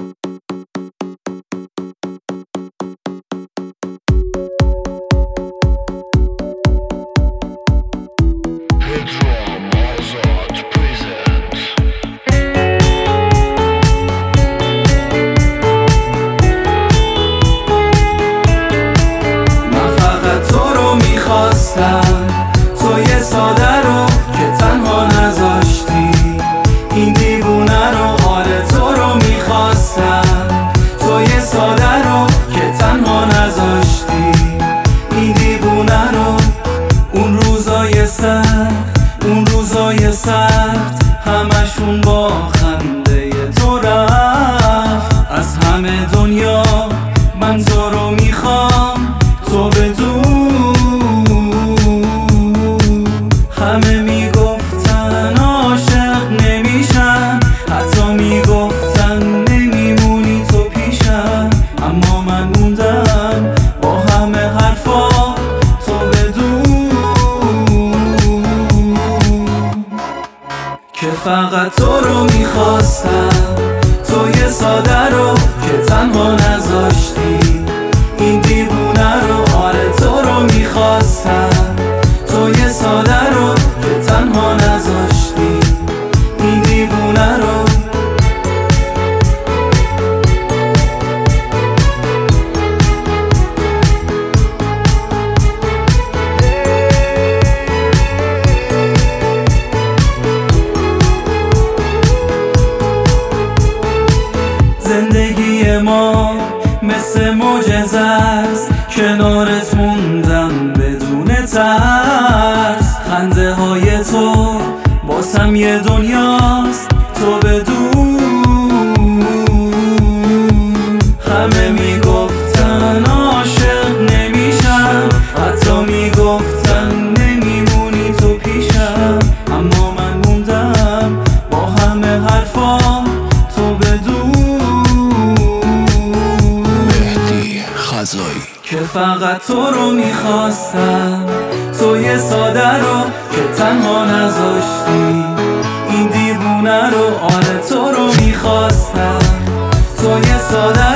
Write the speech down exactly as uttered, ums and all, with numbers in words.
توی ساده رو که تنها نذاشتی، این دیوونه رو، آره تو رو میخواستم. توی ساده رو که تنها نذاشتی، این دیوونه رو. اون روزای سخت، اون روزای سخت همشون با خنده تو رفت. از همه دنیا من تو رو میخوام، تو بدون. همه میگفتن عاشق نمیشم، حتی میگفتن نمیمونی تو پیشم، اما من موندم با همه حرفا، تو بدون که فقط تو رو میخواستم. توی ساده رو که تنها نذاشتی، این دیوونه رو، آره تو رو میخواستم. توی ساده رو که تنها نذاشتی، این دیوونه رو. زندگی ما مثل معجزه است، کنارت موندم بدون ترس. خنده های تو باسم یه دنیاست، تو بدون. همه میگفتن عاشق نمیشم، حتی میگفتن نمیمونی تو پیشم، اما من موندم با همه حرفا، تو بدون که فقط تو رو میخواستم. توی ساده رو که تنها نذاشتی، این دیوونه رو، آره تو رو میخواستم. توی ساده